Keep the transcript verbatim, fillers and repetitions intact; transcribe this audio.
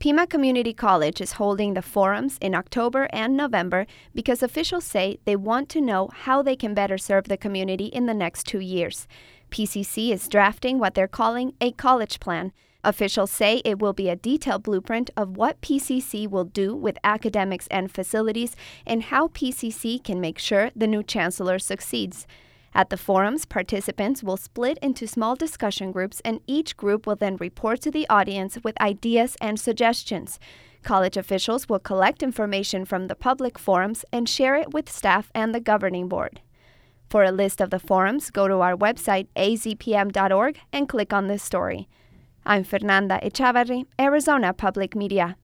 Pima Community College is holding the forums in October and November because officials say they want to know how they can better serve the community in the next two years. P C C is drafting what they're calling a college plan. Officials say it will be a detailed blueprint of what P C C will do with academics and facilities and how P C C can make sure the new chancellor succeeds. At the forums, participants will split into small discussion groups, and each group will then report to the audience with ideas and suggestions. College officials will collect information from the public forums and share it with staff and the governing board. For a list of the forums, go to our website a z p m dot org and click on this story. I'm Fernanda Echavarri, Arizona Public Media.